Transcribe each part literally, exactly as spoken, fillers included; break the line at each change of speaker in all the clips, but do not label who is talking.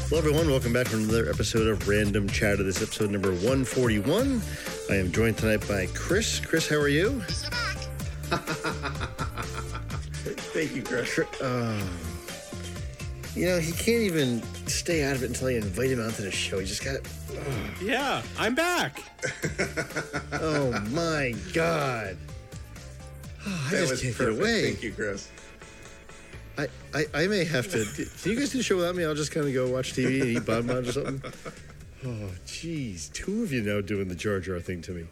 Hello, everyone. Welcome back to another episode of Random Chatter. This is episode number one forty-one. I am joined tonight by Chris. Chris, how are you?
Thank you, Chris.
Uh, you know, he can't even stay out of it until I invite him onto the show. He just got... Uh.
Yeah, I'm back.
Oh, my God. Oh, I
that
just
was
can't
perfect.
get away.
Thank you, Chris.
I, I, I may have to... Can you guys do the show without me? I'll just kind of go watch T V and eat bonbons or something. Oh, jeez. Two of you now doing the Jar Jar thing to me.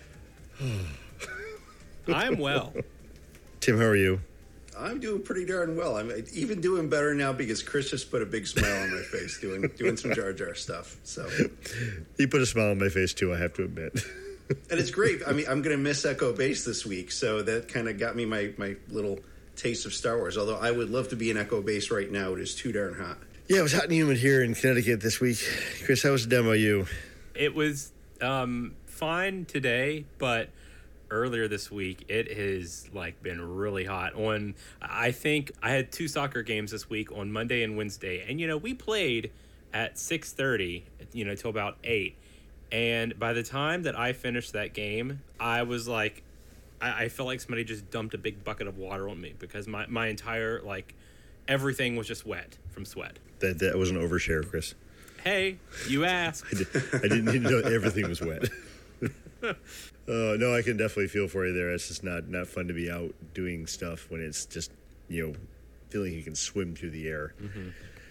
I'm well.
Tim, how are you?
I'm doing pretty darn well. I'm even doing better now because Chris just put a big smile on my face doing doing some Jar Jar stuff. So
he put a smile on my face, too, I have to admit.
And it's great. I mean, I'm going to miss Echo Base this week, so that kind of got me my, my little taste of Star Wars, although I would love to be in Echo Base right now. It is too darn hot.
Yeah, it was hot and humid here in Connecticut this week. Chris, how was the demo you?
It was um, fine today, but earlier this week it has like been really hot. On I think I had two soccer games this week on Monday and Wednesday, and you know we played at six thirty, you know, till about eight, and by the time that I finished that game, I was like, I, I felt like somebody just dumped a big bucket of water on me because my my entire like everything was just wet from sweat.
That that was an overshare, Chris.
Hey, you asked.
I, did, I didn't need to know everything was wet. Uh, no, I can definitely feel for you there. It's just not, not fun to be out doing stuff when it's just, you know, feeling you can swim through the air. Mm-hmm.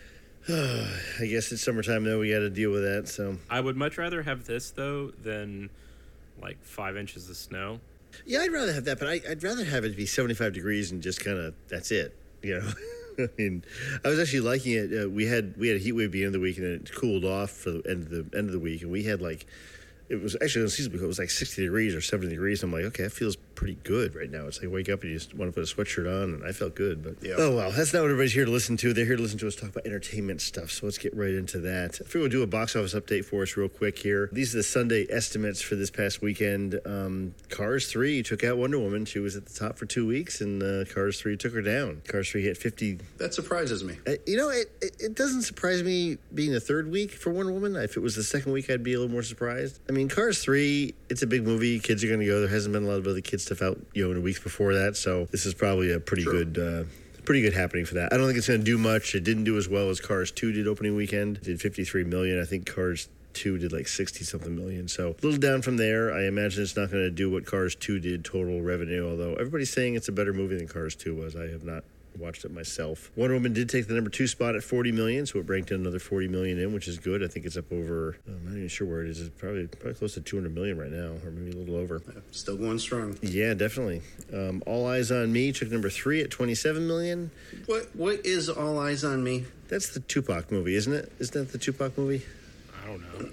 Uh, I guess it's summertime, though. We got to deal with that. So
I would much rather have this, though, than like five inches of snow.
Yeah, I'd rather have that, but I, I'd rather have it be seventy-five degrees and just kind of, that's it, you know. I mean, I was actually liking it. Uh, we had we had a heat wave at the end of the week, and then it cooled off for the end of the end of the week, and we had like, it was actually unseasonable. It was like sixty degrees or seventy degrees. I'm like, okay, that feels pretty good right now. It's like wake up and you just want to put a sweatshirt on, and I felt good. But yeah. Oh, well, that's not what everybody's here to listen to. They're here to listen to us talk about entertainment stuff, so let's get right into that. I figure we'll do a box office update for us real quick here. These are the Sunday estimates for this past weekend. Um, Cars three took out Wonder Woman. She was at the top for two weeks, and uh, Cars three took her down. Cars three hit fifty.
That surprises me.
Uh, you know, it, it, it doesn't surprise me being the third week for Wonder Woman. If it was the second week, I'd be a little more surprised. I mean, Cars three, it's a big movie. Kids are going to go. There hasn't been a lot of other kid stuff out, you know, in the weeks before that. So this is probably a pretty True. good, uh, pretty good happening for that. I don't think it's going to do much. It didn't do as well as Cars two did opening weekend. It did fifty-three million. I think Cars two did like sixty something million. So a little down from there. I imagine it's not going to do what Cars two did total revenue. Although everybody's saying it's a better movie than Cars two was. I have not watched it myself. Wonder Woman did take the number two spot at forty million, so it ranked in another forty million in, which is good. I think it's up over, I'm not even sure where it is. It's probably probably close to two hundred million right now, or maybe a little over.
Still going strong.
Yeah, definitely. Um, All Eyes on Me took number three at twenty-seven million.
What What is All Eyes on Me?
That's the Tupac movie, isn't it? Isn't that the Tupac movie?
I don't know.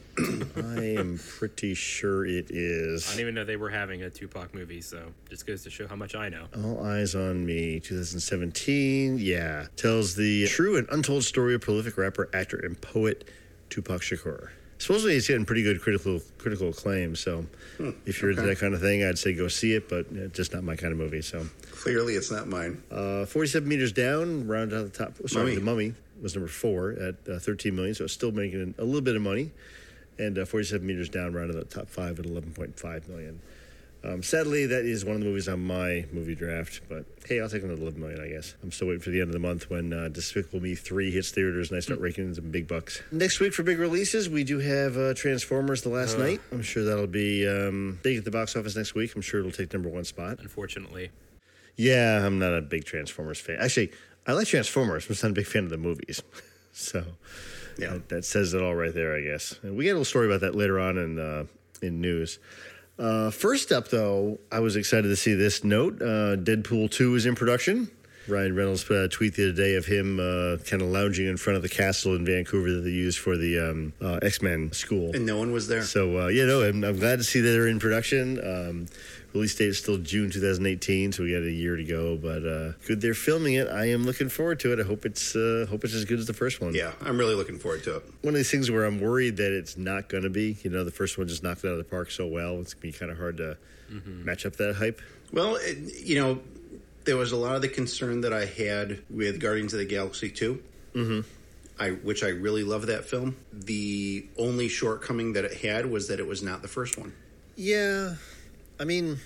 I am pretty sure it is.
I didn't even know they were having a Tupac movie, so just goes to show how much I know.
All Eyes on Me, twenty seventeen. Yeah. Tells the true and untold story of prolific rapper, actor, and poet Tupac Shakur. Supposedly it's getting pretty good critical critical acclaim, so hmm, if you're okay. into that kind of thing, I'd say go see it, but it's just not my kind of movie. So
clearly it's not mine.
Uh, forty-seven Meters Down, rounded out the top. Oh, sorry,
Mummy.
The Mummy was number four at uh, thirteen million, so it's still making a little bit of money. And uh, forty-seven Meters Down, rounded out the top five at eleven point five million. Um, sadly, that is one of the movies on my movie draft, but hey, I'll take another eleven million, I guess. I'm still waiting for the end of the month when uh, Despicable Me three hits theaters and I start raking in some big bucks. Next week for big releases, we do have uh, Transformers The Last uh, Night. I'm sure that'll be um, big at the box office next week. I'm sure it'll take number one spot.
Unfortunately.
Yeah, I'm not a big Transformers fan. Actually, I like Transformers, but I'm not a big fan of the movies. So yeah, that, that says it all right there, I guess. And we got a little story about that later on in, uh, in news. Uh, first up, though, I was excited to see this note. Uh, Deadpool two is in production. Ryan Reynolds put out a tweet the other day of him uh, kind of lounging in front of the castle in Vancouver that they used for the um, uh, X-Men school.
And no one was there.
So, uh, yeah, no, I'm, I'm glad to see that they're in production. Um, release date is still June twenty eighteen, so we got a year to go. But uh, good they're filming it. I am looking forward to it. I hope it's uh, hope it's as good as the first one.
Yeah, I'm really looking forward to it.
One of these things where I'm worried that it's not going to be. You know, the first one just knocked it out of the park so well. It's going to be kind of hard to mm-hmm. match up that hype.
Well, it, you know, there was a lot of the concern that I had with Guardians of the Galaxy two.
Mm-hmm.
I which I really love that film. The only shortcoming that it had was that it was not the first one.
Yeah, I mean,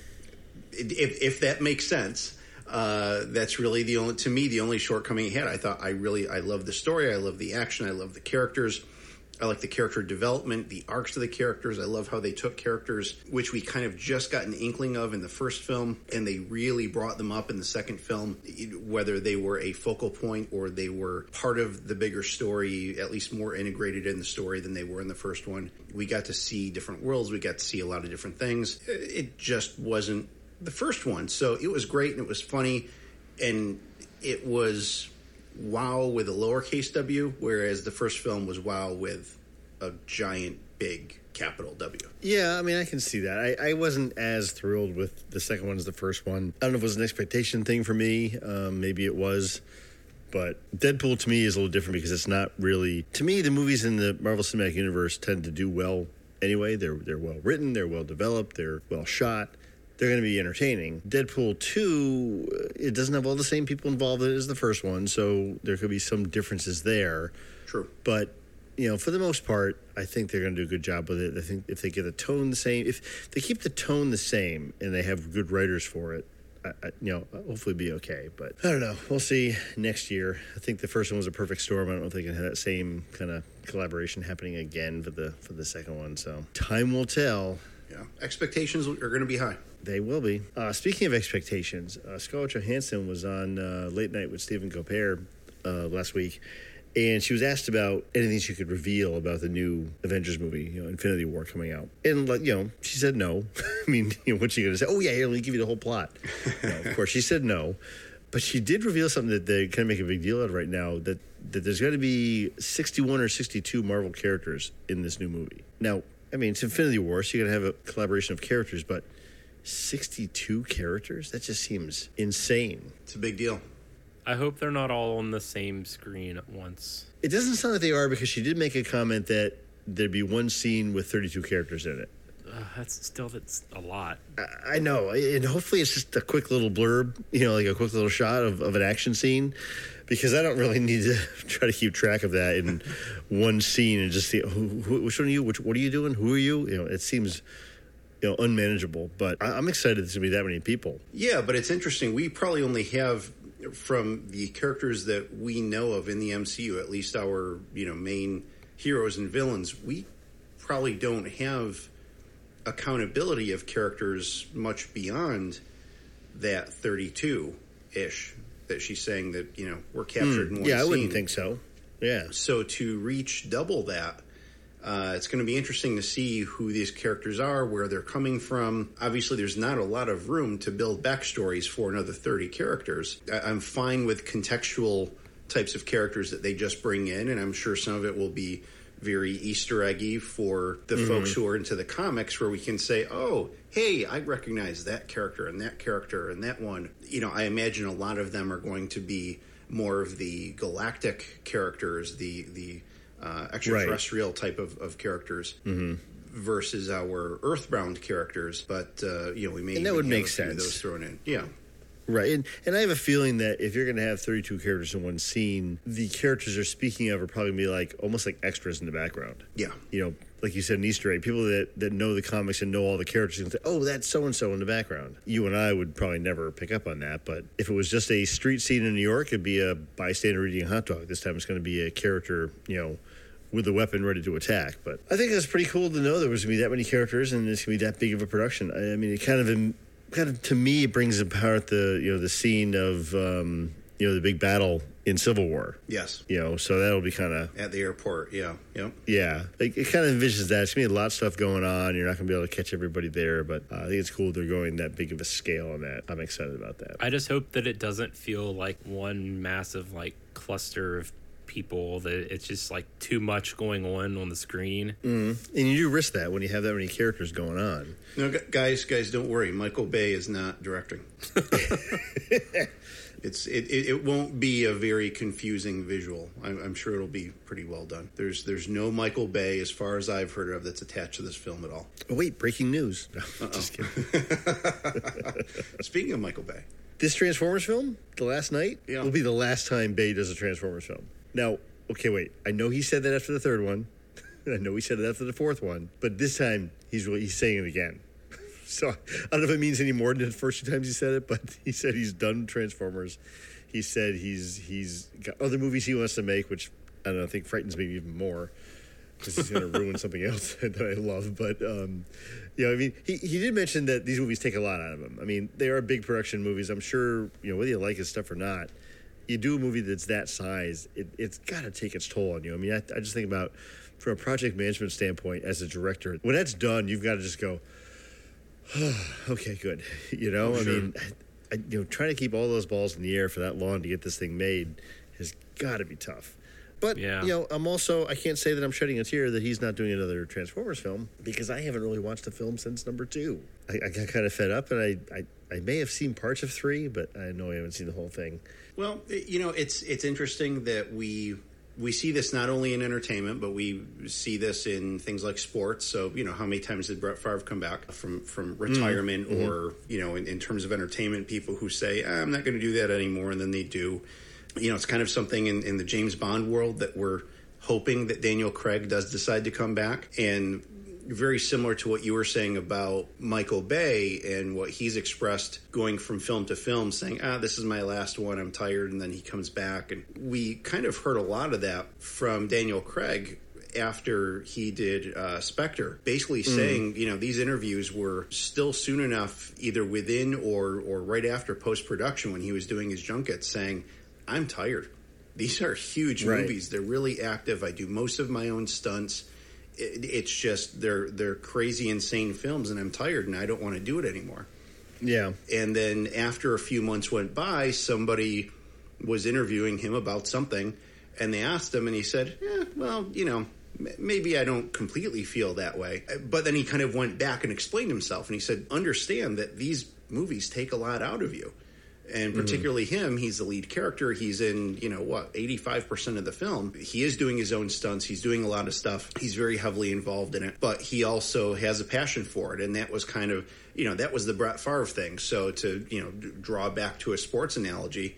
if if that makes sense. Uh, that's really the only, to me, the only shortcoming it had. I thought I really, I love the story. I love the action. I love the characters. I like the character development, the arcs of the characters. I love how they took characters, which we kind of just got an inkling of in the first film, and they really brought them up in the second film, whether they were a focal point or they were part of the bigger story, at least more integrated in the story than they were in the first one. We got to see different worlds. We got to see a lot of different things. It just wasn't the first one. So it was great, and it was funny, and it was wow with a lowercase w, whereas the first film was wow with a giant, big capital W.
Yeah, I mean, I can see that. I, I wasn't as thrilled with the second one as the first one. I don't know if it was an expectation thing for me. Um, maybe it was. But Deadpool to me is a little different because it's not really... To me, the movies in the Marvel Cinematic Universe tend to do well anyway. They're, they're well written, they're well developed, they're well shot. They're going to be entertaining. Deadpool two, it doesn't have all the same people involved as the first one, so there could be some differences there.
True.
But, you know, for the most part, I think they're going to do a good job with it. I think if they get the tone the same, if they keep the tone the same and they have good writers for it, I, I, you know, hopefully be okay. But I don't know. We'll see next year. I think the first one was a perfect storm. I don't know if they can have that same kind of collaboration happening again for the for the second one. So time will tell.
Yeah, expectations are going to be high.
They will be. Uh, speaking of expectations, uh, Scarlett Johansson was on uh, Late Night with Stephen Colbert uh, last week, and she was asked about anything she could reveal about the new Avengers movie, you know, Infinity War coming out. And, like, you know, she said no. I mean, you know, what's she going to say? Oh, yeah, here, let me give you the whole plot. No, of course, she said no. But she did reveal something that they kind of make a big deal out of right now, that, that there's going to be sixty-one or sixty-two Marvel characters in this new movie. Now, I mean, it's Infinity War, so you're going to have a collaboration of characters, but sixty-two characters? That just seems insane.
It's a big deal.
I hope they're not all on the same screen at once.
It doesn't sound like they are, because she did make a comment that there'd be one scene with thirty-two characters in it.
Uh, that's still that's a lot.
I, I know, and hopefully it's just a quick little blurb, you know, like a quick little shot of, of an action scene, because I don't really need to try to keep track of that in one scene and just see who, who, which one are you, which what are you doing, who are you? You know, it seems, you know, unmanageable. But I, I'm excited there's going to be that many people.
Yeah, but it's interesting. We probably only have, from the characters that we know of in the M C U, at least our, you know, main heroes and villains, we probably don't have accountability of characters much beyond that thirty-two-ish that she's saying that, you know, were captured mm, in one
yeah,
scene.
I wouldn't think so. Yeah.
So to reach double that, Uh, it's going to be interesting to see who these characters are, where they're coming from. Obviously, there's not a lot of room to build backstories for another thirty characters. I- I'm fine with contextual types of characters that they just bring in, and I'm sure some of it will be very Easter eggy for the mm-hmm. folks who are into the comics, where we can say, oh, hey, I recognize that character and that character and that one. You know, I imagine a lot of them are going to be more of the galactic characters, the the Uh, extraterrestrial right. type of, of characters mm-hmm. versus our Earthbound characters, but uh, you know we may
and that would make
sense.
sense.
Those thrown in, yeah,
right. And and I have a feeling that if you're going to have thirty-two characters in one scene, the characters they're speaking of are probably going to be like almost like extras in the background.
Yeah,
you know, like you said, an Easter egg. People that, that know the comics and know all the characters can say, "Oh, that's so and so in the background." You and I would probably never pick up on that, but if it was just a street scene in New York, it'd be a bystander eating a hot dog. This time, it's going to be a character, you know, with a weapon ready to attack. But I think it's pretty cool to know there was going to be that many characters and it's going to be that big of a production. I, I mean, it kind of, kind of, to me, it brings apart the, you know, the scene of, um, you know, the big battle in Civil War.
Yes.
You know, so that'll be kind of...
At the airport, yeah. Yep.
Yeah. Like, it kind of envisions that. It's going to be a lot of stuff going on. You're not going to be able to catch everybody there, but uh, I think it's cool they're going that big of a scale on that. I'm excited about that.
I just hope that it doesn't feel like one massive, like, cluster of people, that it's just like too much going on on the screen.
Mm. And you do risk that when you have that many characters going on.
No, guys, guys, don't worry. Michael Bay is not directing. it's it, it, it won't be a very confusing visual. I'm, I'm sure it'll be pretty well done. There's there's no Michael Bay, as far as I've heard of, that's attached to this film at all.
Oh wait, breaking news. No, just kidding.
Speaking of Michael Bay,
this Transformers film, The Last Night,
yeah.
will be the last time Bay does a Transformers film. Now, okay, wait, I know he said that after the third one. I know he said it after the fourth one. But this time, he's really, he's saying it again. So I don't know if it means any more than the first two times he said it, but he said he's done Transformers. He said he's he's got other movies he wants to make, which I don't know, I think frightens me even more because he's going to ruin something else that I love. But, um, you know, I mean, he, he did mention that these movies take a lot out of him. I mean, they are big production movies. I'm sure, you know, whether you like his stuff or not, you do a movie that's that size, it, it's got to take its toll on you. I mean, I, I just think about, from a project management standpoint, as a director, when that's done, you've got to just go, oh, okay, good. You know,
Oh, sure.
I mean, I, you know, trying to keep all those balls in the air for that long to get this thing made has got to be tough. But,
Yeah.
you know, I'm also, I can't say that I'm shedding a tear that he's not doing another Transformers film because I haven't really watched a film since number two. I, I got kind of fed up, and I, I, I may have seen parts of three, but I know I haven't seen the whole thing.
Well, you know, it's it's interesting that we we see this not only in entertainment, but we see this in things like sports. So, you know, how many times did Brett Favre come back from, from retirement mm-hmm. or, you know, in, in terms of entertainment, people who say, ah, I'm not going to do that anymore, and then they do. You know, it's kind of something in, in the James Bond world that we're hoping that Daniel Craig does decide to come back. And very similar to what you were saying about Michael Bay and what he's expressed going from film to film, saying, ah, this is my last one, I'm tired, and then he comes back. And we kind of heard a lot of that from Daniel Craig after he did uh, Spectre, basically mm. saying, you know, these interviews were still soon enough, either within or, or right after post-production when he was doing his junkets, saying, I'm tired. These are huge
right.
movies. They're really active. I do most of my own stunts. It, it's just they're they're crazy, insane films, and I'm tired, and I don't want to do it anymore.
Yeah.
And then after a few months went by, somebody was interviewing him about something, and they asked him, and he said, eh, well, you know, m- maybe I don't completely feel that way. But then he kind of went back and explained himself, and he said, understand that these movies take a lot out of you. And particularly mm-hmm. him, he's the lead character. He's in, you know, what, eighty-five percent of the film. He is doing his own stunts. He's doing a lot of stuff. He's very heavily involved in it. But he also has a passion for it. And that was kind of, you know, that was the Brett Favre thing. So to, you know, d- draw back to a sports analogy,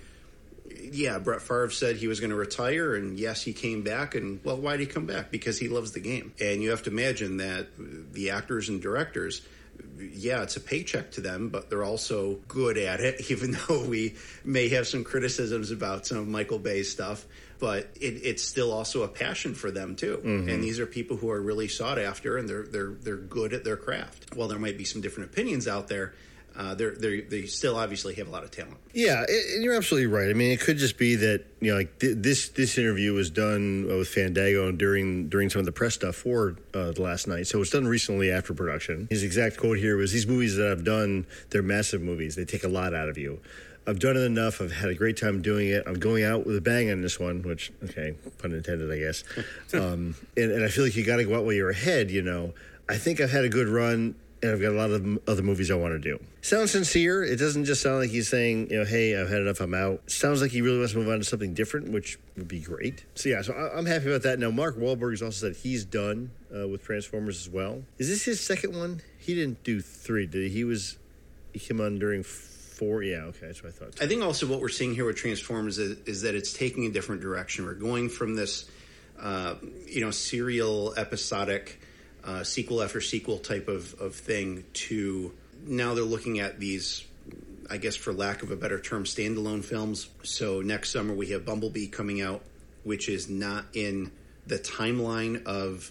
yeah, Brett Favre said he was going to retire. And yes, he came back. And, well, why did he come back? Because he loves the game. And you have to imagine that the actors and directors, yeah, it's a paycheck to them, but they're also good at it, even though we may have some criticisms about some of Michael Bay's stuff. But it, it's still also a passion for them, too. Mm-hmm. And these are people who are really sought after, and they're they're they're good at their craft. While there might be some different opinions out there, uh, they're, they're, they still obviously have a lot of talent.
Yeah, and you're absolutely right. I mean, it could just be that, you know, like th- this this interview was done with Fandango during during some of the press stuff for uh, the last night. So it was done recently after production. His exact quote here was, these movies that I've done, they're massive movies. They take a lot out of you. I've done it enough. I've had a great time doing it. I'm going out with a bang on this one, which, okay, pun intended, I guess. um, and, and I feel like you got to go out while you're ahead, you know. I think I've had a good run, and I've got a lot of other movies I want to do. Sounds sincere. It doesn't just sound like he's saying, you know, hey, I've had enough, I'm out. Sounds like he really wants to move on to something different, which would be great. So, yeah, so I'm happy about that. Now, Mark Wahlberg has also said he's done uh, with Transformers as well. Is this his second one? He didn't do three, did he? He was, he came on during four. Yeah, okay, that's what I thought.
I think also what we're seeing here with Transformers is, is that it's taking a different direction. We're going from this, uh, you know, serial, episodic, Uh, sequel after sequel type of, of thing to now they're looking at these, I guess for lack of a better term, standalone films. So next summer we have Bumblebee coming out, which is not in the timeline of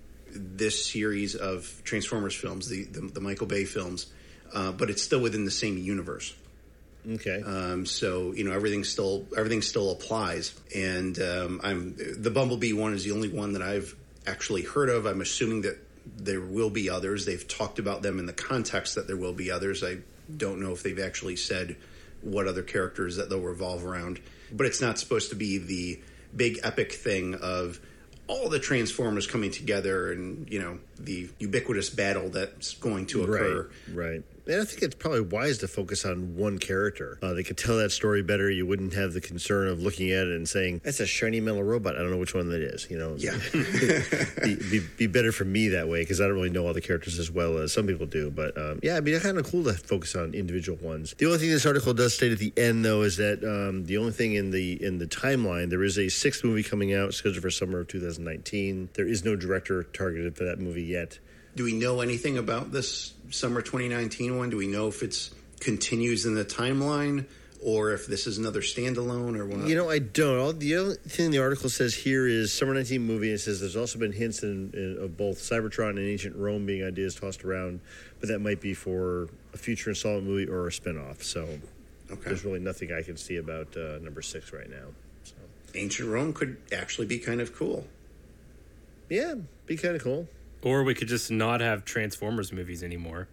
this series of Transformers films, the, the, the Michael Bay films, uh, but it's still within the same universe.
Okay.
Um, so, you know, everything still everything still applies. And um, I'm the Bumblebee one is the only one that I've actually heard of. I'm assuming that there will be others. They've talked about them in the context that there will be others. I don't know if they've actually said what other characters that they'll revolve around. But it's not supposed to be the big epic thing of all the Transformers coming together and, you know, the ubiquitous battle that's going to occur.
Right, right. And I think it's probably wise to focus on one character. Uh, they could tell that story better. You wouldn't have the concern of looking at it and saying, that's a shiny metal robot. I don't know which one that is. You know,
Yeah.
be, be, be better for me that way because I don't really know all the characters as well as some people do. But um, yeah, I mean, it's kind of cool to focus on individual ones. The only thing this article does state at the end, though, is that um, the only thing in the in the timeline, there is a sixth movie coming out scheduled for summer of two thousand nineteen. There is no director targeted for that movie yet.
Do we know anything about this summer twenty nineteen one? Do we know if it's continues in the timeline or if this is another standalone or what?
You know, I don't. All, the only thing the article says here is summer nineteen movie. It says there's also been hints in, in, of both Cybertron and Ancient Rome being ideas tossed around, but that might be for a future installment movie or a spinoff. So okay. There's really nothing I can see about uh, number six right now. So.
Ancient Rome could actually be kind of cool.
Yeah, be kind of cool.
Or we could just not have Transformers movies anymore.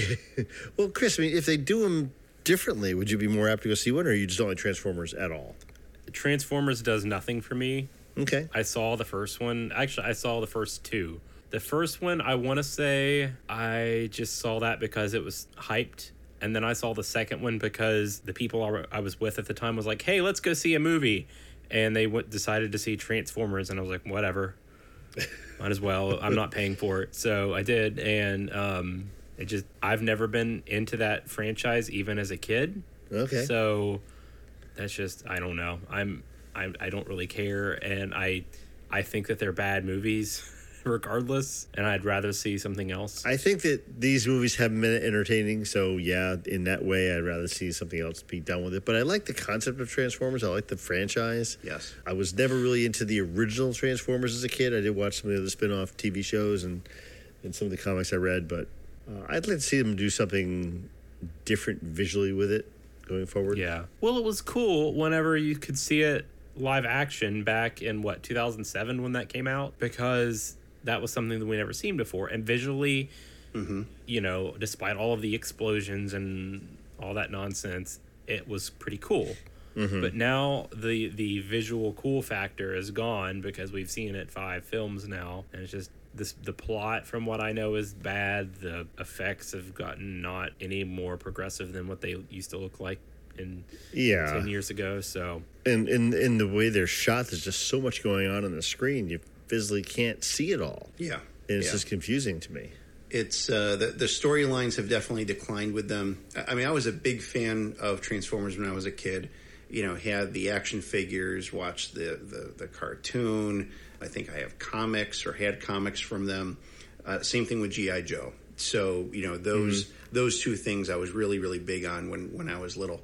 Well, Chris, I mean, if they do them differently, would you be more apt to go see one, or you just don't like Transformers at all?
Transformers does nothing for me.
Okay.
I saw the first one. Actually, I saw the first two. The first one, I want to say I just saw that because it was hyped. And then I saw the second one because the people I was with at the time was like, hey, let's go see a movie. And they went, decided to see Transformers. And I was like, whatever. Might as well. I'm not paying for it. So I did. And um, it just, I've never been into that franchise, even as a kid.
Okay.
So that's just, I don't know. I'm, I, I don't really care. And I, I think that they're bad movies regardless. And I'd rather see something else.
I think that these movies haven't been entertaining. So yeah, in that way, I'd rather see something else be done with it. But I like the concept of Transformers. I like the franchise.
Yes.
I was never really into the original Transformers as a kid. I did watch some of the spin-off T V shows and, and some of the comics I read. But uh, I'd like to see them do something different visually with it going forward.
Yeah. Well, it was cool whenever you could see it live action back in, what, two thousand seven when that came out? Because that was something that we never seen before. And visually, mm-hmm. you know, despite all of the explosions and all that nonsense, it was pretty cool. Mm-hmm. But now the the visual cool factor is gone because we've seen it five films now. And it's just, this the plot, from what I know, is bad. The effects have gotten not any more progressive than what they used to look like in
yeah.
ten years ago. So
and in in the way they're shot, there's just so much going on on the screen. You physically can't see it all.
Yeah.
And it's
yeah.
just confusing to me.
It's uh, the, the storylines have definitely declined with them. I mean, I was a big fan of Transformers when I was a kid. You know, had the action figures, watched the, the, the cartoon. I think I have comics or had comics from them. Uh, same thing with G I. Joe. So, you know, those mm-hmm. those two things I was really, really big on when, when I was little.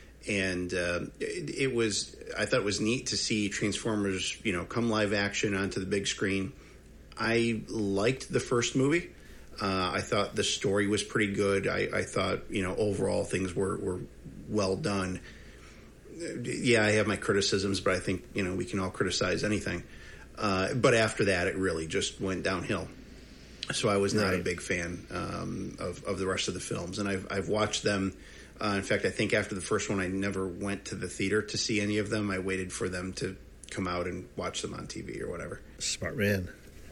And uh, it, it was, I thought it was neat to see Transformers, you know, come live action onto the big screen. I liked the first movie. Uh, I thought the story was pretty good. I, I thought, you know, overall things were, were well done. Yeah, I have my criticisms, but I think, you know, we can all criticize anything. Uh, but after that, it really just went downhill. So I was not right. a big fan um, of, of the rest of the films. And I've, I've watched them. Uh, in fact, I think after the first one, I never went to the theater to see any of them. I waited for them to come out and watch them on T V or whatever.
Smart man.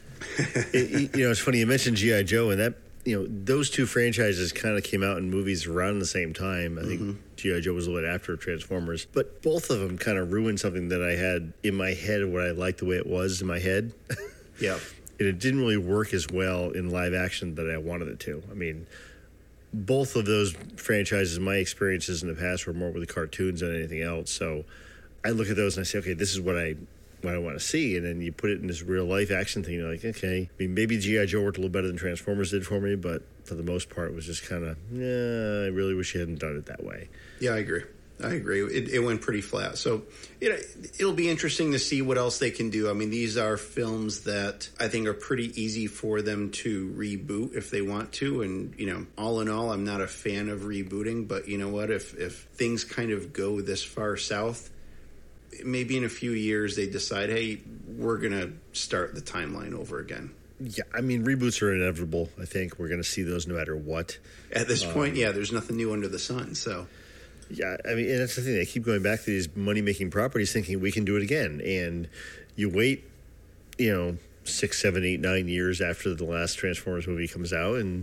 it, you know, it's funny you mentioned G I. Joe, and that, you know, those two franchises kind of came out in movies around the same time. I think mm-hmm. G I. Joe was a little bit after Transformers, but both of them kind of ruined something that I had in my head, what I liked the way it was in my head.
Yeah.
And it didn't really work as well in live action that I wanted it to. I mean, both of those franchises, my experiences in the past were more with the cartoons than anything else. So I look at those and I say, okay, this is what I what I want to see. And then you put it in this real life action thing. You're like, okay, I mean, maybe G I. Joe worked a little better than Transformers did for me, but for the most part, it was just kind of, yeah, I really wish you hadn't done it that way.
Yeah, I agree. I agree. It, it went pretty flat. So, you know, it'll be interesting to see what else they can do. I mean, these are films that I think are pretty easy for them to reboot if they want to. And, you know, all in all, I'm not a fan of rebooting. But you know what? If, if things kind of go this far south, maybe in a few years they decide, hey, we're going to start the timeline over again.
Yeah, I mean, reboots are inevitable. I think we're going to see those no matter what.
At this
um,
point, yeah, there's nothing new under the sun, so...
Yeah, I mean, and that's the thing. They keep going back to these money-making properties thinking we can do it again. And you wait, you know, six, seven, eight, nine years after the last Transformers movie comes out, and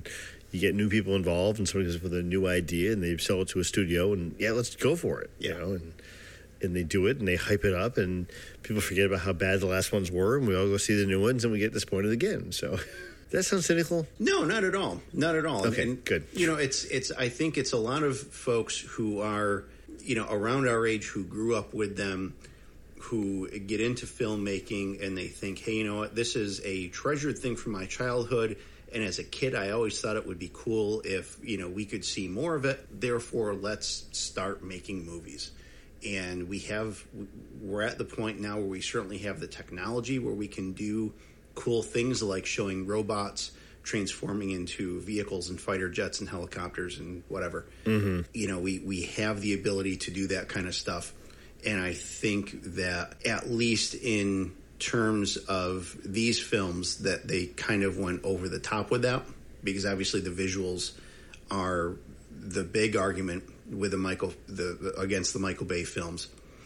you get new people involved, and somebody comes up with a new idea, and they sell it to a studio, and yeah, let's go for it.
Yeah.
You know, and and they do it, and they hype it up, and people forget about how bad the last ones were, and we all go see the new ones, and we get disappointed again. So, does that sound cynical?
No, not at all. Not at all.
Okay,
and,
good.
You know, it's it's. I think it's a lot of folks who are, you know, around our age who grew up with them, who get into filmmaking, and they think, hey, you know what, this is a treasured thing from my childhood. And as a kid, I always thought it would be cool if, you know, we could see more of it. Therefore, let's start making movies. And we have, we're at the point now where we certainly have the technology where we can do cool things like showing robots transforming into vehicles and fighter jets and helicopters and whatever. Mm-hmm. You know, we, we have the ability to do that kind of stuff. And I think that at least in terms of these films, that they kind of went over the top with that, because obviously the visuals are the big argument with the Michael the against the Michael Bay films,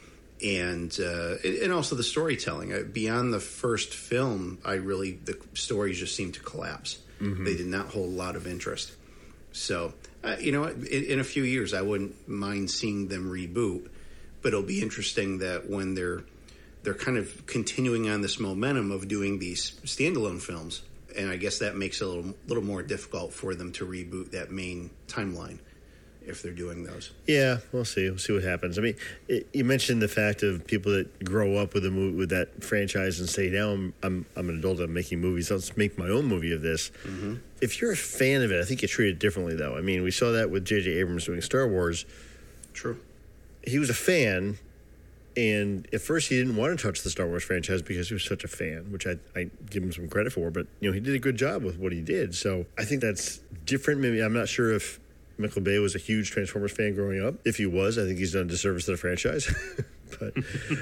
and uh, and also the storytelling. Beyond the first film, I really the stories just seemed to collapse. Mm-hmm. They did not hold a lot of interest. So uh, you know, in, in a few years, I wouldn't mind seeing them reboot, but it'll be interesting that when they're they're kind of continuing on this momentum of doing these standalone films, and I guess that makes it a little, little more difficult for them to reboot that main timeline if they're doing those.
Yeah, we'll see. We'll see what happens. I mean, it, you mentioned the fact of people that grow up with a movie, with that franchise and say, now I'm I'm, I'm an adult, I'm making movies, let's make my own movie of this. Mm-hmm. If you're a fan of it, I think you treat it differently, though. I mean, we saw that with J J Abrams doing Star Wars.
True.
He was a fan, and at first he didn't want to touch the Star Wars franchise because he was such a fan, which I, I give him some credit for. But, you know, he did a good job with what he did. So I think that's different. Maybe I'm not sure if Michael Bay was a huge Transformers fan growing up. If he was, I think he's done a disservice to the franchise. But,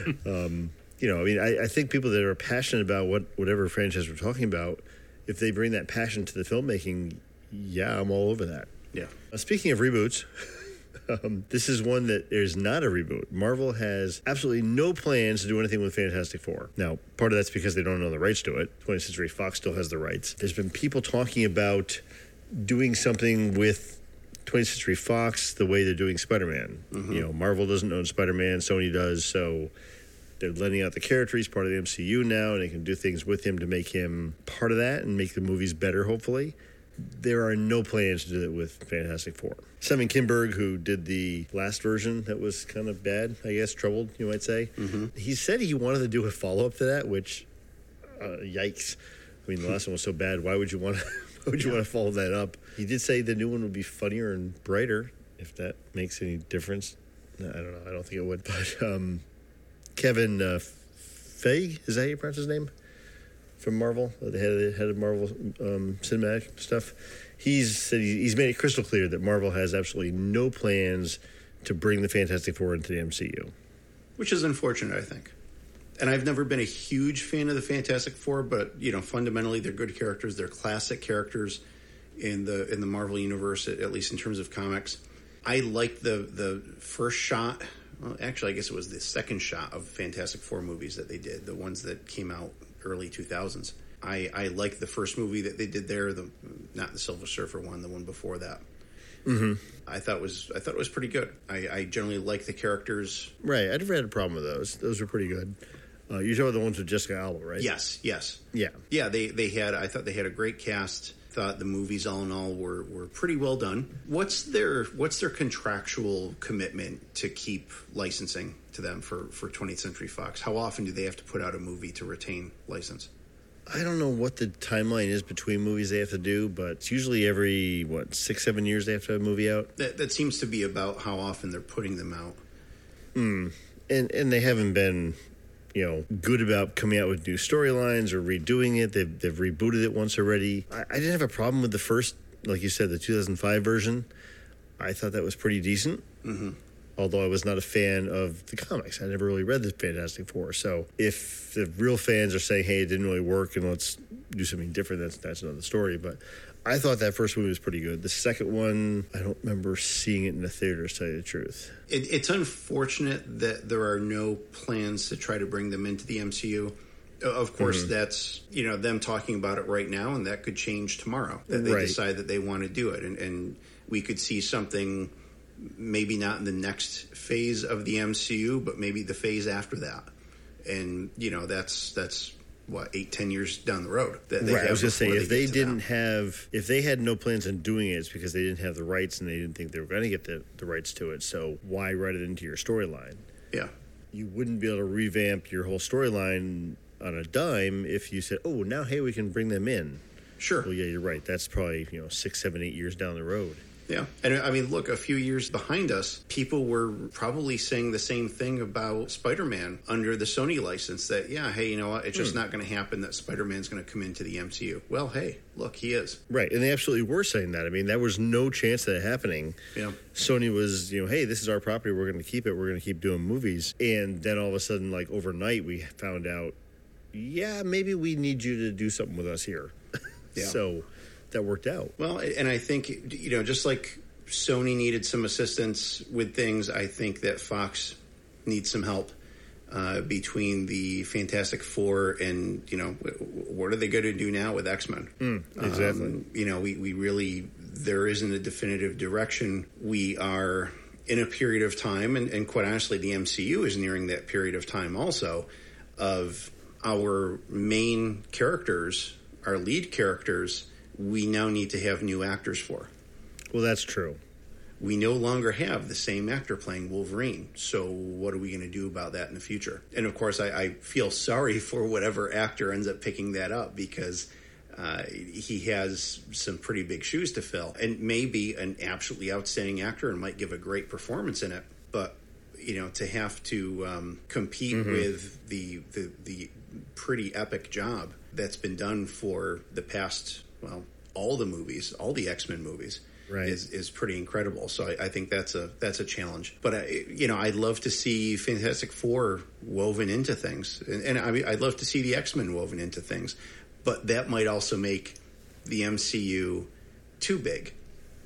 um, you know, I mean, I, I think people that are passionate about what whatever franchise we're talking about, if they bring that passion to the filmmaking, yeah, I'm all over that.
Yeah.
Uh, speaking of reboots... Um, this is one that is not a reboot. Marvel has absolutely no plans to do anything with Fantastic Four. Now, part of that's because they don't know the rights to it. twentieth Century Fox still has the rights. There's been people talking about doing something with twentieth Century Fox the way they're doing Spider-Man. Mm-hmm. You know, Marvel doesn't own Spider-Man, Sony does, so they're letting out the character. He's part of the M C U now, and they can do things with him to make him part of that and make the movies better, hopefully. There are no plans to do that with Fantastic Four. Simon Kinberg, who did the last version that was kind of bad, I guess, troubled, you might say, mm-hmm. he said he wanted to do a follow-up to that, which, uh, yikes. I mean, the last one was so bad, why would you want to why would you yeah. want to follow that up? He did say the new one would be funnier and brighter, if that makes any difference. No, I don't know. I don't think it would. But um, Kevin uh, Feige, is that how you pronounce his name? From Marvel, the head of, the head of Marvel um, cinematic stuff, he's said he's made it crystal clear that Marvel has absolutely no plans to bring the Fantastic Four into the M C U.
Which is unfortunate, I think. And I've never been a huge fan of the Fantastic Four, but, you know, fundamentally they're good characters. They're classic characters in the in the Marvel universe, at, at least in terms of comics. I liked the, the first shot. Well, actually, I guess it was the second shot of Fantastic Four movies that they did, the ones that came out early two thousands. I, I liked the first movie that they did there, the not the Silver Surfer one, the one before that. Mm-hmm. I thought was I thought it was pretty good. I, I generally like the characters.
Right, I never had a problem with those. Those were pretty good. Uh, you're talking about the ones with Jessica Alba, right?
Yes, yes,
yeah,
yeah. They they had I thought they had a great cast. Thought the movies all in all were, were pretty well done. What's their what's their contractual commitment to keep licensing to them for, for twentieth Century Fox? How often do they have to put out a movie to retain license?
I don't know what the timeline is between movies they have to do, but it's usually every, what, six, seven years they have to have a movie out?
That that seems to be about how often they're putting them out.
Hmm. And, and they haven't been, you know, good about coming out with new storylines or redoing it. They've, they've rebooted it once already. I, I didn't have a problem with the first, like you said, the two thousand five version. I thought that was pretty decent. Mm-hmm. Although I was not a fan of the comics. I never really read the Fantastic Four. So if the real fans are saying, hey, it didn't really work and let's do something different, that's that's another story. But I thought that first movie was pretty good. The second one, I don't remember seeing it in the theater, to tell you the truth.
It, it's unfortunate that there are no plans to try to bring them into the M C U. Of course,
Mm-hmm.
that's, you know, them talking about it right now, and that could change tomorrow, that they
Right.
decide that they want to do it. And, and we could see something, maybe not in the next phase of the M C U, but maybe the phase after that. And, you know, that's, that's what, eight, ten years down the road. That they
Right. I
have
was going to say,
before
if they
get to
didn't
that.
have, if they had no plans on doing it, it's because they didn't have the rights and they didn't think they were going to get the, the rights to it. So why write it into your storyline?
Yeah.
You wouldn't be able to revamp your whole storyline on a dime if you said, oh, now, hey, we can bring them in.
Sure.
Well, yeah, you're right. That's probably, you know, six, seven, eight years down the road.
Yeah. And I mean, look, a few years behind us, people were probably saying the same thing about Spider-Man under the Sony license, that, yeah, hey, you know what, it's just
Hmm.
not going to happen that Spider-Man's going to come into the M C U. Well, hey, look, he is.
Right. And they absolutely were saying that. I mean, there was no chance of that happening.
Yeah.
Sony was, you know, hey, this is our property. We're going to keep it. We're going to keep doing movies. And then all of a sudden, like overnight, we found out, yeah, maybe we need you to do something with us here.
Yeah.
So that worked out.
Well, and I think, you know, just like Sony needed some assistance with things, I think that Fox needs some help uh, between the Fantastic Four and, you know, what are they going to do now with X-Men?
Mm, exactly.
Um, you know, we, we really, there isn't a definitive direction. We are in a period of time, and, and quite honestly, the M C U is nearing that period of time also, of our main characters, our lead characters, we now need to have new actors for.
Well, that's true.
We no longer have the same actor playing Wolverine. So what are we going to do about that in the future? And of course, I, I feel sorry for whatever actor ends up picking that up, because uh, he has some pretty big shoes to fill, and may be an absolutely outstanding actor and might give a great performance in it. But, you know, to have to um, compete
Mm-hmm.
with the, the the pretty epic job that's been done for the past, well, all the movies, all the X-Men movies,
Right.
is is pretty incredible. So I, I think that's a that's a challenge. But I, you know, I'd love to see Fantastic Four woven into things, and, and I mean, I'd love to see the X-Men woven into things. But that might also make the M C U too big,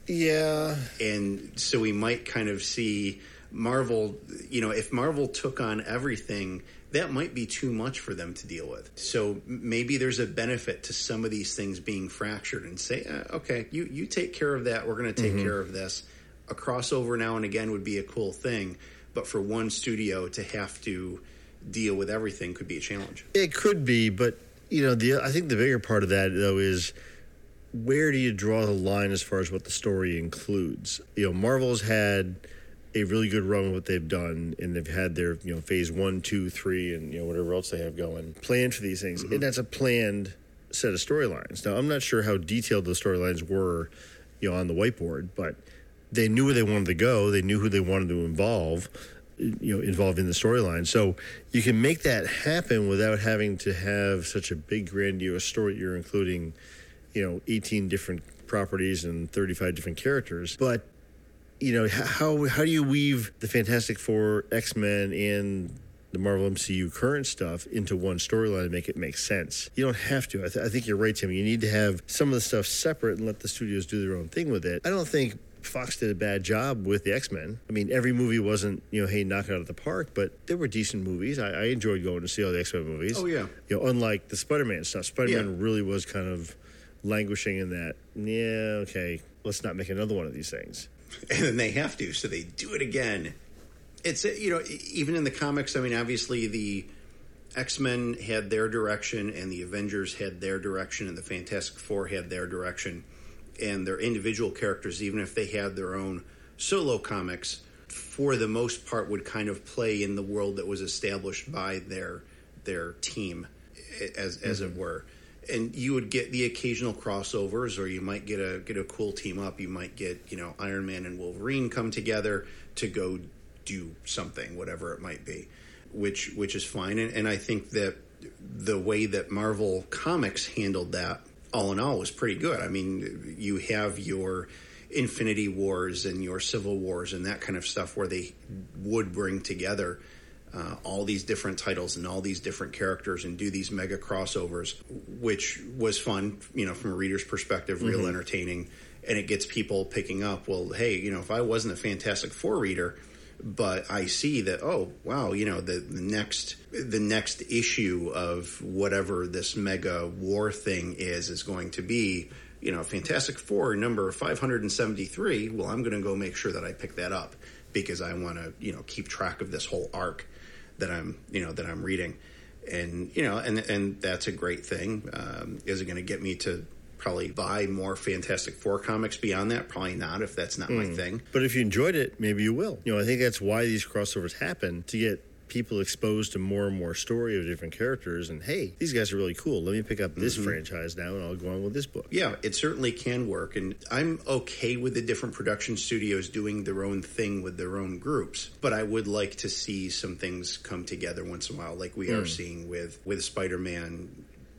Yeah.
and so we might kind of see Marvel. You know, if Marvel took on everything, that might be too much for them to deal with. So maybe there's a benefit to some of these things being fractured, and say, uh, okay, you, you take care of that. We're going to take
Mm-hmm.
care of this. A crossover now and again would be a cool thing, but for one studio to have to deal with everything could be a challenge.
It could be, but, you know, the I think the bigger part of that, though, is where do you draw the line as far as what the story includes? You know, Marvel's had a really good run with what they've done, and they've had their, you know, phase one, two, three, and, you know, whatever else they have going, planned for these things. Mm-hmm. And that's a planned set of storylines. Now, I'm not sure how detailed those storylines were, you know, on the whiteboard, but they knew where they wanted to go. They knew who they wanted to involve, you know, involved in the storyline. So you can make that happen without having to have such a big, grandiose story. You're including, you know, eighteen different properties and thirty-five different characters. But, you know, how how do you weave the Fantastic Four, X-Men, and the Marvel M C U current stuff into one storyline and make it make sense? You don't have to. I, th- I think you're right, Tim. You need to have some of the stuff separate and let the studios do their own thing with it. I don't think Fox did a bad job with the X-Men. I mean, every movie wasn't, you know, hey, knock it out of the park, but there were decent movies. I, I enjoyed going to see all the X-Men movies.
Oh, yeah.
You know, unlike the Spider-Man stuff. Spider-Man
Yeah.
really was kind of languishing in that, yeah, okay, let's not make another one of these things.
And then they have to, so they do it again. It's, you know, even in the comics, I mean, obviously the X-Men had their direction, and the Avengers had their direction, and the Fantastic Four had their direction. And their individual characters, even if they had their own solo comics, for the most part would kind of play in the world that was established by their their team, as as mm-hmm. it were. And you would get the occasional crossovers, or you might get a get a cool team up. You might get, you know, Iron Man and Wolverine come together to go do something, whatever it might be, which which is fine. And, and I think that the way that Marvel Comics handled that, all in all, was pretty good. I mean, you have your Infinity Wars and your Civil Wars and that kind of stuff where they would bring together uh, all these different titles and all these different characters and do these mega crossovers, which was fun, you know, from a reader's perspective, real mm-hmm. entertaining. And it gets people picking up, well, hey, you know, if I wasn't a Fantastic Four reader, but I see that, oh, wow, you know, the, the next the next issue of whatever this mega war thing is is going to be, you know, Fantastic Four number five hundred seventy-three. Well, I'm going to go make sure that I pick that up because I want to, you know, keep track of this whole arc that I'm, you know, that I'm reading. And, you know, and and that's a great thing. Um, is it going to get me to probably buy more Fantastic Four comics beyond that? Probably not, if that's not mm. my thing.
But if you enjoyed it, maybe you will. You know, I think that's why these crossovers happen, to get people exposed to more and more story of different characters. And, hey, these guys are really cool. Let me pick up this mm-hmm. franchise now, and I'll go on with this book.
Yeah, it certainly can work. And I'm okay with the different production studios doing their own thing with their own groups. But I would like to see some things come together once in a while, like we mm. are seeing with, with Spider-Man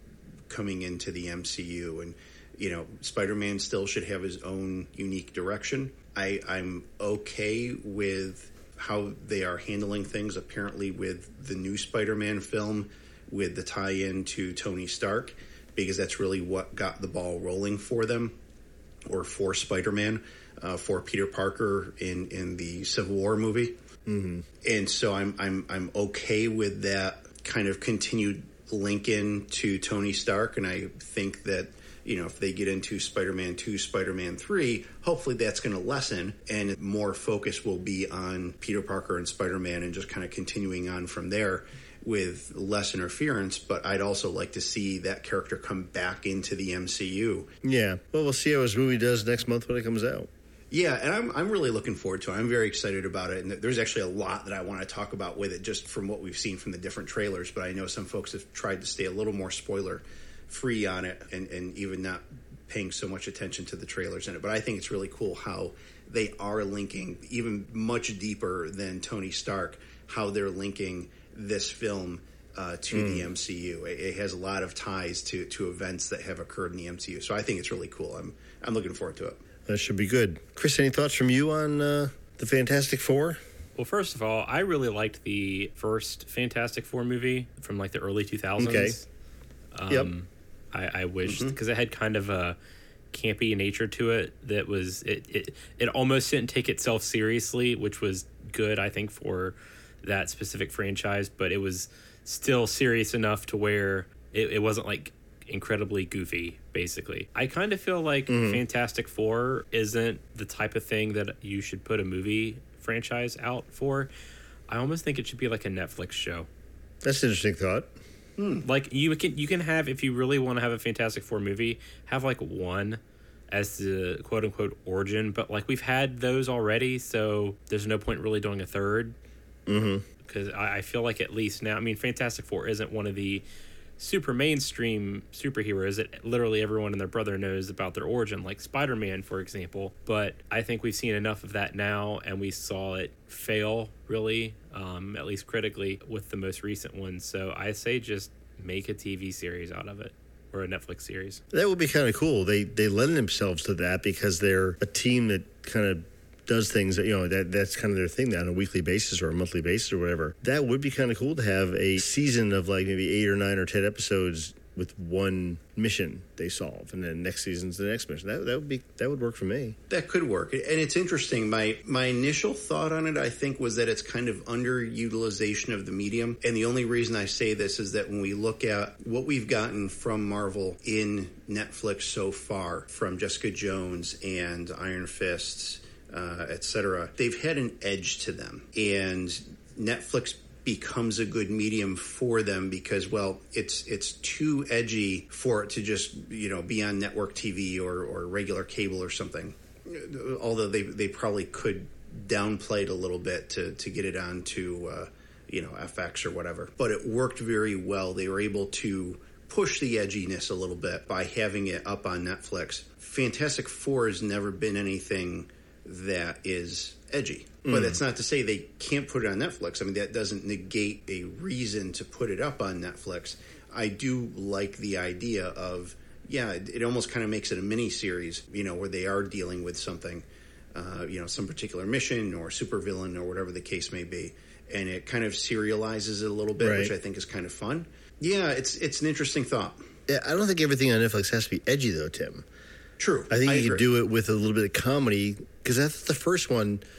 coming into the M C U. And, you know, Spider-Man still should have his own unique direction. I, I'm okay with how they are handling things, apparently, with the new Spider-Man film, with the tie-in to Tony Stark, because that's really what got the ball rolling for them, or for Spider-Man, uh, for Peter Parker in, in the Civil War movie. Mm-hmm. And so I'm I'm I'm okay with that kind of continued link in to Tony Stark, and I think that, you know, if they get into Spider-Man two, Spider-Man three, hopefully that's going to lessen and more focus will be on Peter Parker and Spider-Man and just kind of continuing on from there with less interference. But I'd also like to see that character come back into the M C U.
Yeah. Well, we'll see how his movie does next month when it comes out.
Yeah, and I'm I'm really looking forward to it. I'm very excited about it, and there's actually a lot that I want to talk about with it just from what we've seen from the different trailers. But I know some folks have tried to stay a little more spoiler free on it, and, and even not paying so much attention to the trailers in it. But I think it's really cool how they are linking, even much deeper than Tony Stark, how they're linking this film uh, to mm. the M C U. It, it has a lot of ties to, to events that have occurred in the M C U. So I think it's really cool. I'm I'm looking forward to it.
That should be good. Chris, any thoughts from you on uh, the Fantastic Four?
Well, first of all, I really liked the first Fantastic Four movie from like the early two thousands.
Okay.
Um,
yep.
I, I wished, because mm-hmm. it had kind of a campy nature to it that was, it, it, it almost didn't take itself seriously, which was good, I think, for that specific franchise, but it was still serious enough to where it, it wasn't like incredibly goofy, basically. I kind of feel like mm-hmm. Fantastic Four isn't the type of thing that you should put a movie franchise out for. I almost think it should be like a Netflix show.
That's an interesting thought.
Hmm. Like you can you can have, if you really want to have a Fantastic Four movie, have like one as the quote unquote origin, but like we've had those already, so there's no point really doing a third.
Mm-hmm.
Because I, I feel like at least now, I mean, Fantastic Four isn't one of the super mainstream superheroes that literally everyone and their brother knows about their origin, like Spider-Man, for example. But I think we've seen enough of that now, and we saw it fail, really, um, at least critically, with the most recent one. So I say just make a T V series out of it, or a Netflix series.
That would be kind of cool. They they lend themselves to that because they're a team that kind of does things that, you know, that that's kind of their thing on a weekly basis or a monthly basis or whatever. That would be kind of cool to have a season of like maybe eight or nine or ten episodes with one mission they solve, and then next season's the next mission. That that would be that would work for me.
That could work, and it's interesting. My my initial thought on it, I think, was that it's kind of underutilization of the medium, and the only reason I say this is that when we look at what we've gotten from Marvel in Netflix so far, from Jessica Jones and Iron Fist, Uh, et cetera, they've had an edge to them, and Netflix becomes a good medium for them because, well, it's it's too edgy for it to just, you know, be on network T V or, or regular cable or something. Although they they probably could downplay it a little bit to to get it onto uh, you know, F X or whatever. But it worked very well. They were able to push the edginess a little bit by having it up on Netflix. Fantastic Four has never been anything that is edgy. Mm. But that's not to say they can't put it on Netflix. I mean, that doesn't negate a reason to put it up on Netflix. I do like the idea of, yeah, it, it almost kind of makes it a mini-series, you know, where they are dealing with something, uh, you know, some particular mission or supervillain or whatever the case may be. And it kind of serializes it a little bit, right, which I think is kind of fun. Yeah, it's it's an interesting thought.
Yeah, I don't think everything on Netflix has to be edgy, though, Tim.
True.
I think
I
you
agree.
could do it with a little bit of comedy, because that's the first one.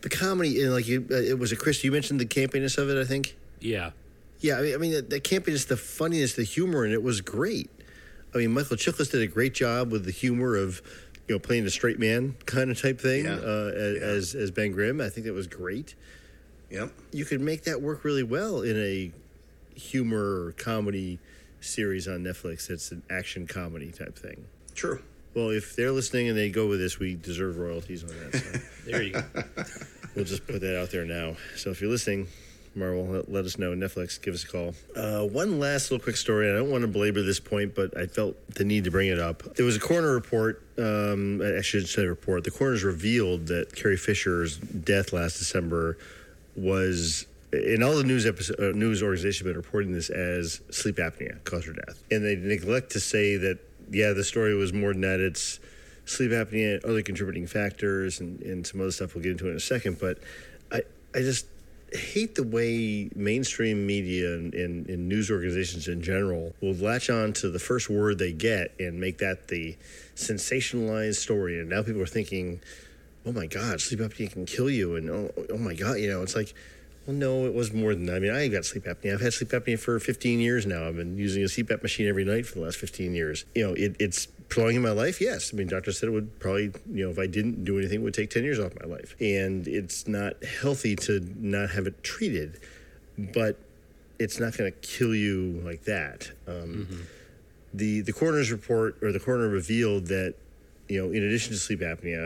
the comedy, and like you, uh, it was a Chris. You mentioned the campiness of it. I think.
Yeah.
Yeah, I mean, I mean the, the campiness, the funniness, the humor, and it was great. I mean, Michael Chiklis did a great job with the humor of, you know, playing a straight man kind of type thing
Yeah.
uh, as,
Yeah.
as as Ben Grimm. I think that was great.
Yep.
You could make that work really well in a humor or comedy series on Netflix. That's an action comedy type thing.
True.
Well, if they're listening and they go with this, we deserve royalties on that. So
There you go.
we'll just put that out there now. So if you're listening, Marvel, let, let us know. Netflix, give us a call. Uh, one last little quick story. I don't want to belabor this point, but I felt the need to bring it up. There was a coroner report. Um, I should say report. The coroner's revealed that Carrie Fisher's death last December was, and all the news episode, uh, news organizations have been reporting this as sleep apnea caused her death. And they neglect to say that, yeah, the story was more than that. It's sleep apnea, other contributing factors, and, and some other stuff we'll get into in a second. But I, I just hate the way mainstream media and, and, and news organizations in general will latch on to the first word they get and make that the sensationalized story. And now people are thinking, oh my God, sleep apnea can kill you. And oh, oh my God, you know, it's like, well, no, it was more than that. I mean, I got sleep apnea. I've had sleep apnea for fifteen years now. I've been using a C PAP machine every night for the last fifteen years. You know, it, it's prolonging my life, yes. I mean, doctors said it would probably, you know, if I didn't do anything, it would take ten years off my life. And it's not healthy to not have it treated, but it's not going to kill you like that. Um, mm-hmm. The the coroner's report, or the coroner revealed that, you know, in addition to sleep apnea,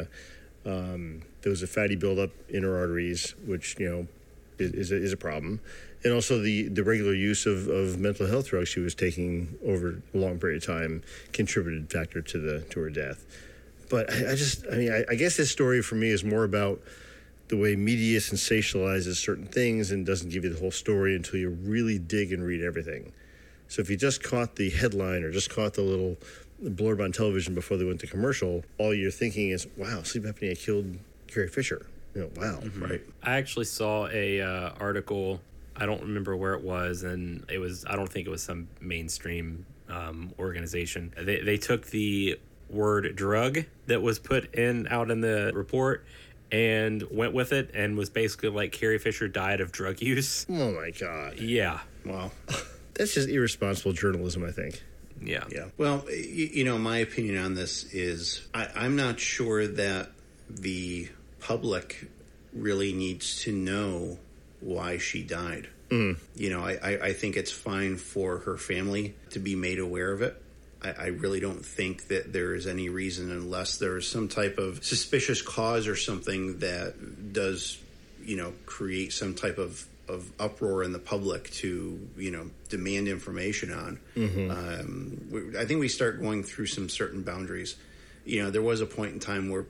um, there was a fatty buildup in her arteries, which, you know, is a, is a problem. And also the, the regular use of, of mental health drugs she was taking over a long period of time contributed factor to the to her death. But I, I just, I mean, I, I guess this story for me is more about the way media sensationalizes certain things and doesn't give you the whole story until you really dig and read everything. So if you just caught the headline or just caught the little blurb on television before they went to commercial, all you're thinking is, wow, sleep apnea killed Carrie Fisher. You know, wow.
Mm-hmm. Right.
I actually saw a uh, article. I don't remember where it was, and it was. I don't think it was some mainstream um, organization. They they took the word drug that was put in out in the report and went with it, and was basically like Carrie Fisher died of drug use.
Oh my God.
Yeah.
Wow.
That's just irresponsible journalism, I think.
Yeah.
Yeah. Well, you, you know, my opinion on this is I, I'm not sure that the public really needs to know why she died. Mm. You know, I, I, I think it's fine for her family to be made aware of it. I, I really don't think that there is any reason, unless there is some type of suspicious cause or something that does, you know, create some type of, of uproar in the public to, you know, demand information on. Mm-hmm. Um, we, I think we start going through some certain boundaries. You know, there was a point in time where,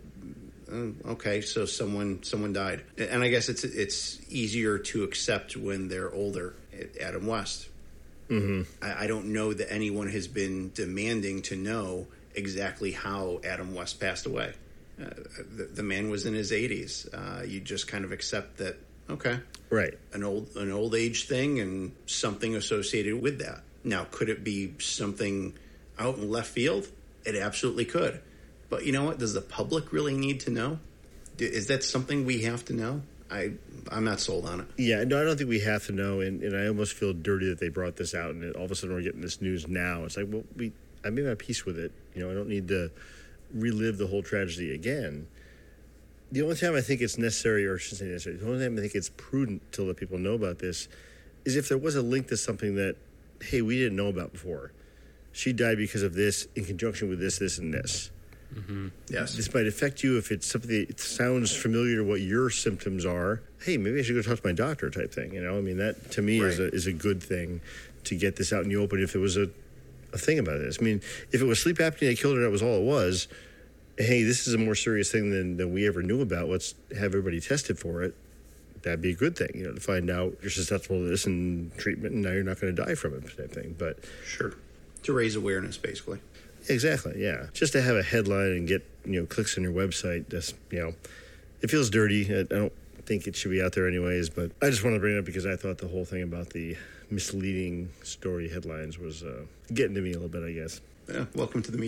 okay, so someone someone died, and I guess it's it's easier to accept when they're older. Adam West. Mm-hmm. I, I don't know that anyone has been demanding to know exactly how Adam West passed away. Uh, the, the man was in his eighties. Uh, you just kind of accept that. Okay,
right,
an old an old age thing and something associated with that. Now, could it be something out in left field? It absolutely could. But you know what? Does the public really need to know? Is that something we have to know? I, I'm not sold on it.
Yeah, no, I don't think we have to know, and, and I almost feel dirty that they brought this out, and all of a sudden we're getting this news now. It's like, well, we I made my peace with it. You know, I don't need to relive the whole tragedy again. The only time I think it's necessary, or I shouldn't say necessary, the only time I think it's prudent to let people know about this is if there was a link to something that, hey, we didn't know about before. She died because of this in conjunction with this, this, and this.
Mm-hmm. Yes.
This might affect you if it's something that sounds familiar to what your symptoms are. Hey, maybe I should go talk to my doctor type thing. You know, I mean, that to me right. is a is a good thing to get this out in the open if there was a, a thing about this. I mean, if it was sleep apnea that killed her, that was all it was. Hey, this is a more serious thing than, than we ever knew about. Let's have everybody tested for it. That'd be a good thing, you know, to find out you're susceptible to this and treatment, and now you're not going to die from it, type thing. But
sure, to raise awareness, basically.
Exactly, yeah. Just to have a headline and get, you know, clicks on your website, just, you know, it feels dirty. I, I don't think it should be out there anyways, but I just want to bring it up because I thought the whole thing about the misleading story headlines was uh, getting to me a little bit, I guess.
Yeah, welcome to the media.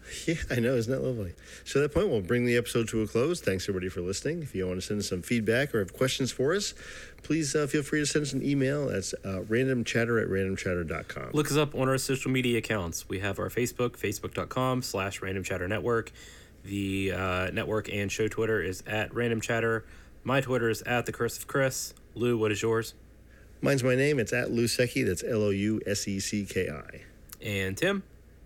Yeah, I know. Isn't that lovely? So at that point, we'll bring the episode to a close. Thanks, everybody, for listening. If you want to send us some feedback or have questions for us, please uh, feel free to send us an email. That's uh, randomchatter at randomchatter dot com.
Look us up on our social media accounts. We have our Facebook, facebook.com slash randomchatternetwork. The uh, network and show Twitter is at randomchatter. My Twitter is at the Curse of Chris. Lou, what is yours?
Mine's my name. It's at Lou Secchi. That's L O U S E C K I.
And Tim?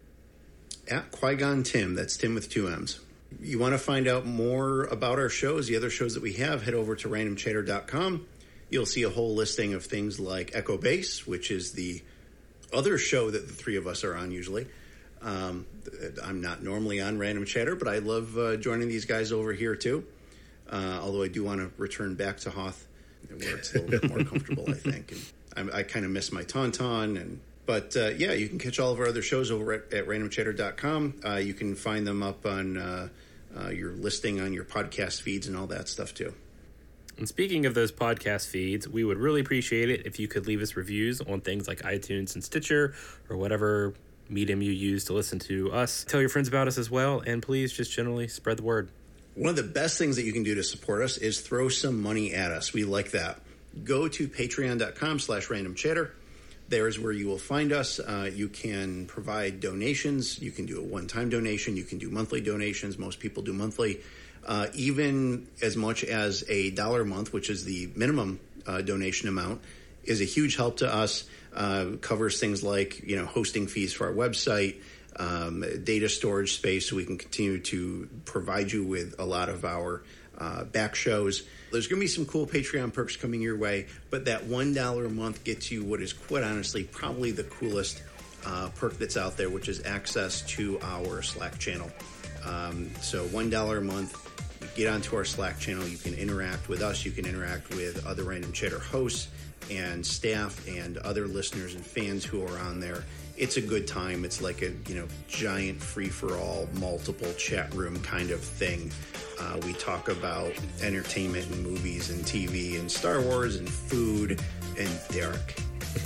At Qui-Gon Tim. That's Tim with two M's. You want to find out more about our shows, the other shows that we have, head over to random chatter dot com. You'll see a whole listing of things like Echo Base, which is the other show that the three of us are on usually. Um, I'm not normally on Random Chatter, but I love uh, joining these guys over here too. Uh, although I do want to return back to Hoth, where it's a little bit more comfortable, I think. And I, I kind of miss my Tauntaun. And, but uh, yeah, you can catch all of our other shows over at, at random chatter dot com. Uh, you can find them up on uh, uh, your listing on your podcast feeds and all that stuff too.
And speaking of those podcast feeds, we would really appreciate it if you could leave us reviews on things like iTunes and Stitcher or whatever medium you use to listen to us. Tell your friends about us as well, and please just generally spread the word.
One of the best things that you can do to support us is throw some money at us. We like that. Go to patreon.com slash random chatter. There is where you will find us. Uh, you can provide donations. You can do a one-time donation. You can do monthly donations. Most people do monthly. Uh, even as much as a dollar a month, which is the minimum uh, donation amount, is a huge help to us. Uh, covers things like, you know, hosting fees for our website, um, data storage space, so we can continue to provide you with a lot of our uh, back shows. There's going to be some cool Patreon perks coming your way, but that one dollar a month gets you what is, quite honestly, probably the coolest uh, perk that's out there, which is access to our Slack channel. Um, so one dollar a month, you get onto our Slack channel, you can interact with us, you can interact with other Random Chatter hosts and staff and other listeners and fans who are on there. It's a good time. It's like a, you know, giant free-for-all, multiple chat room kind of thing. Uh, we talk about entertainment and movies and T V and Star Wars and food and Derek.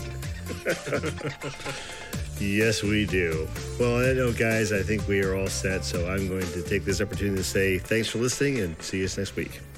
Yes, we do. Well, on that note, guys, I think we are all set, so I'm going to take this opportunity to say thanks for listening and see you next week.